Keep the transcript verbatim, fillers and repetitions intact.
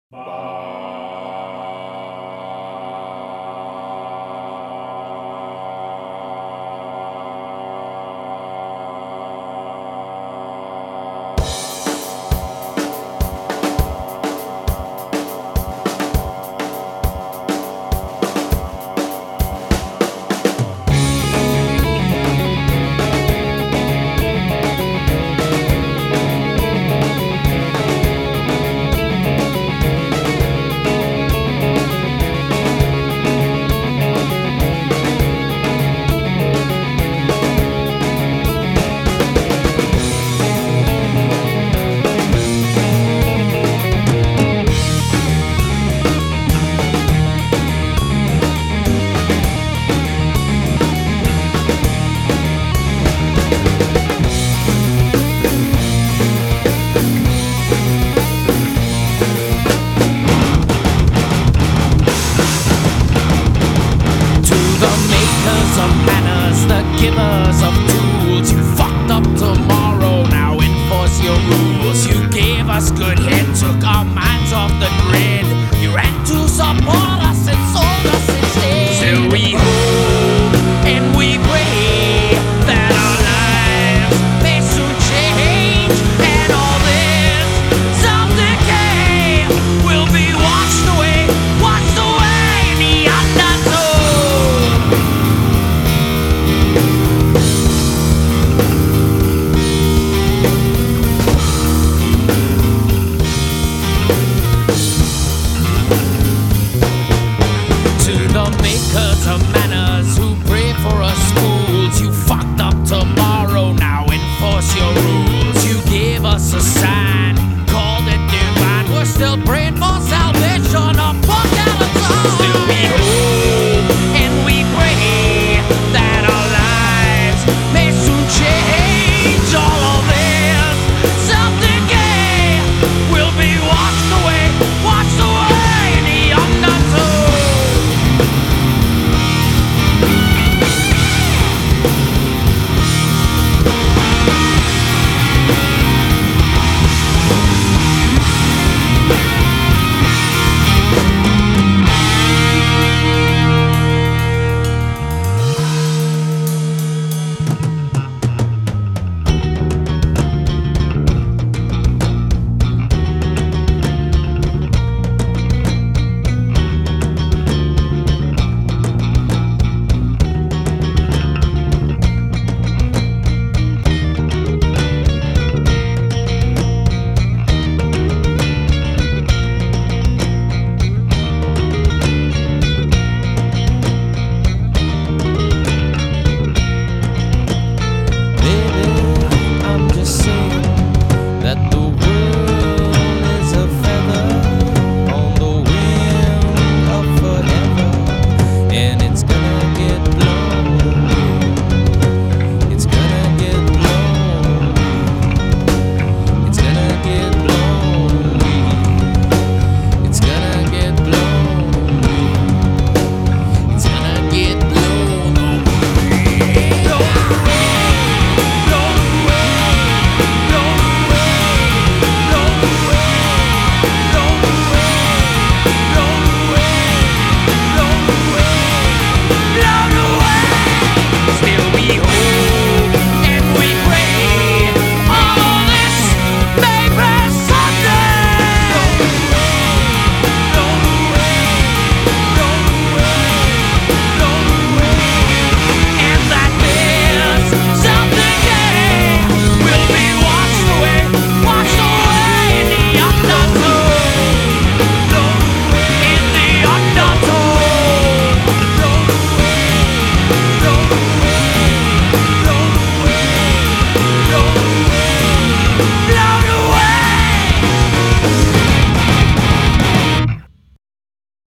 Givers of tools, you fucked up tomorrow, now enforce your rules. You gave us good head, took our minds off the grid. You ran to support us and sold us instead. Still we hope and we pray that our lives may soon change, and all this self-decay will be washed away, washed away in the undertow. Makers of manners who pray for us fools, you fucked up tomorrow, now enforce your rules. You gave us a sign, called it divine. We're still praying for salvation, a fuck out of time. Still we